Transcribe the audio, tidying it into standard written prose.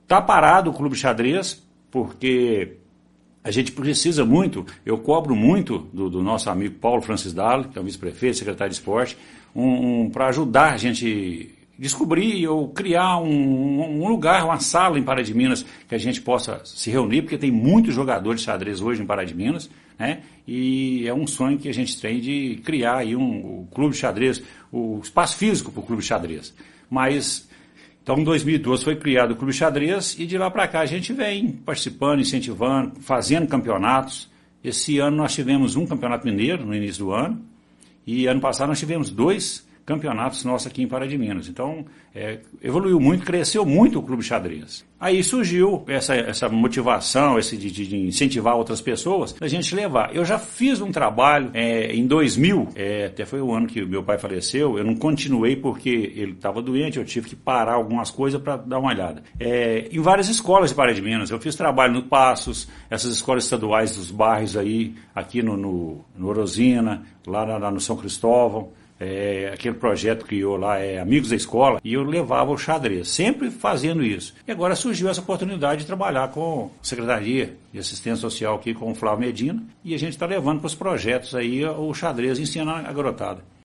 Está parado o Clube Xadrez, porque a gente precisa muito, eu cobro muito do nosso amigo Paulo Francis Dalla, que é o vice-prefeito, secretário de esporte, para ajudar a gente descobrir ou criar um lugar, uma sala em Pará de Minas que a gente possa se reunir, porque tem muitos jogadores de xadrez hoje em Pará de Minas, né? E é um sonho que a gente tem de criar aí o clube de xadrez, o espaço físico para o clube de xadrez. Mas, então, em 2012 foi criado o clube de xadrez e de lá para cá a gente vem participando, incentivando, fazendo campeonatos. Esse ano nós tivemos um campeonato mineiro no início do ano e ano passado nós tivemos 2 campeonatos nossos aqui em Pará de Minas. Então, evoluiu muito, cresceu muito o clube de xadrez. Aí surgiu essa motivação, de incentivar outras pessoas, da gente levar. Eu já fiz um trabalho em 2000, até foi o ano que meu pai faleceu, eu não continuei porque ele estava doente, eu tive que parar algumas coisas para dar uma olhada. Em várias escolas de Pará de Minas, eu fiz trabalho no Passos, essas escolas estaduais dos bairros aí, aqui no Orosina, lá no São Cristóvão. Aquele projeto que criou lá, Amigos da Escola, e eu levava o xadrez, sempre fazendo isso. E agora surgiu essa oportunidade de trabalhar com a Secretaria de Assistência Social aqui com o Flávio Medina, e a gente está levando para os projetos aí o xadrez ensinando a garotada.